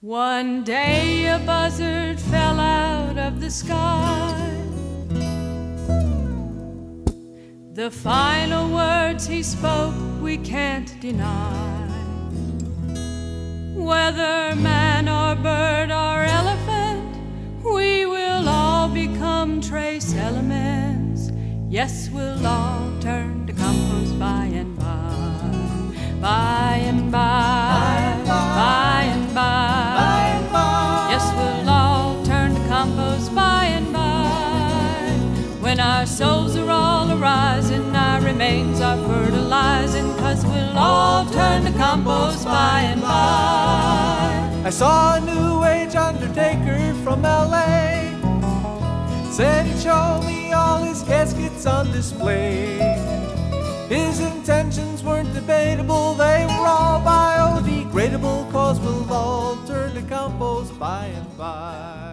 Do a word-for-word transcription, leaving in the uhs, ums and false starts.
One day a buzzard fell out of the sky. The final words he spoke we can't deny. Whether man or bird or elephant, we will all become trace elements. Yes, we'll all turn to compost by and by, by and by, by and by. Yes, we'll all turn to compost by and by. When our souls are all arising, our remains are fertilizing, 'cause we'll all turn to compost by and by. I saw a new age undertaker from L A. Said he'd show me all his caskets on display. His intentions weren't debatable, they were all biodegradable, 'cause we'll all turn to compost by and by.